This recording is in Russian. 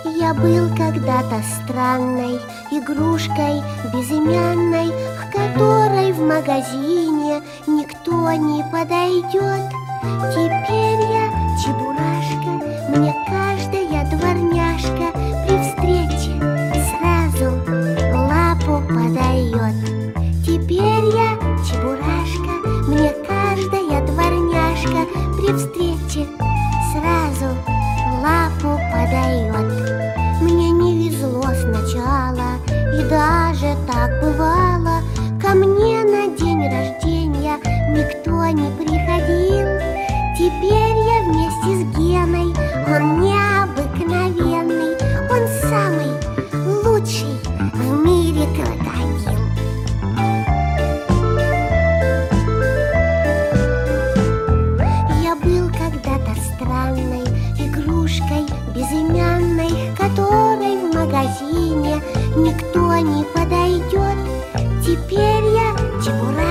Я был когда-то странной игрушкой безымянной, к которой в магазине никто не подойдет. Теперь я чебурашка, мне каждая дворняжка при встрече сразу лапу подает. Теперь я чебурашка, мне каждая дворняжка при встрече сразу лапу подает. Мне не везло сначала, и даже так бывало. Ко мне на день рождения никто не приходил. Теперь я вместе с Геной, он необыкновенный, он самый лучший в мире крокодил. Я был когда-то странной игрушкой безымянной, к которой в магазине никто не подойдет. Теперь я чебурашка,